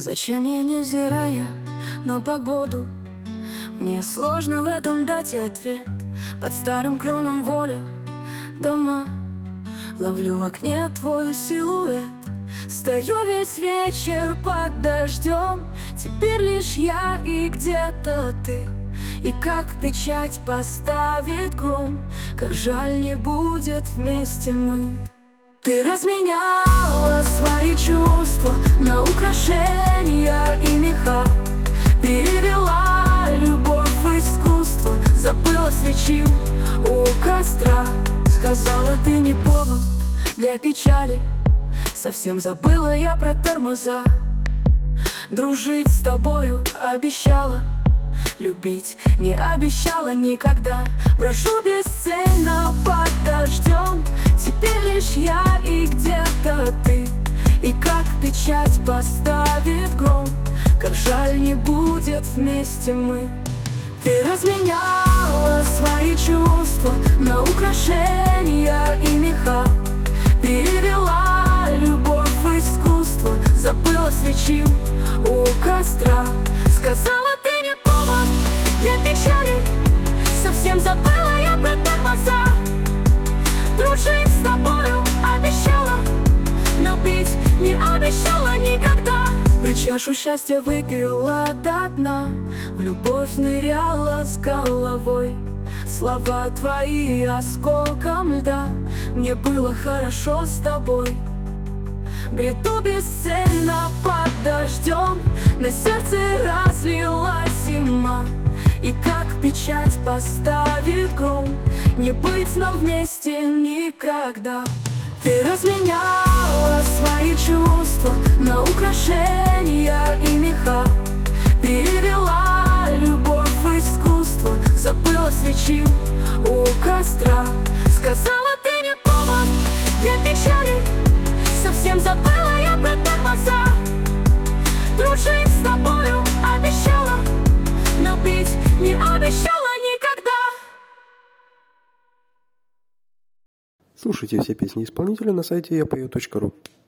Зачем я не зирая на погоду? Мне сложно в этом дать ответ. Под старым кроном воля дома ловлю в окне твой силуэт. Стою весь вечер под дождем. Теперь лишь я и где-то ты. И как печать поставит гром, как жаль не будет вместе мы. Ты разменяла свои чувства на украшения и меха, перевела любовь в искусство, забыла свечи у костра. Сказала, ты не повод для печали, совсем забыла я про тормоза. Дружить с тобою обещала, любить не обещала никогда. Прошу бесцельно под дождем. Теперь лишь я и где-то ты. И как печать поставит гром, как жаль не будет вместе мы. Ты разменяла свои чувства на украшения и меха, перевела любовь в искусство, забыла свечи у костра. Сказала, ты не повод для печали, совсем забыла я про тормоза. Дружить с тобою обещала, но пить не обещала никогда. Чашу счастья выпила до дна, в любовь ныряла с головой. Слова твои осколком льда, мне было хорошо с тобой. Бреду бесцельно под дождем, на сердце разлилась зима. И как печать поставит гром, не быть нам вместе никогда. Ты разменяла свои чувства на украшения и меха, перевела любовь в искусство, забыла свечи у костра. Сказала, ты не повод для печали, совсем забыла я про тормоза. Дружить с тобою обещала, но пить не обещала никогда. Слушайте все песни исполнителя на сайте yapою.ru.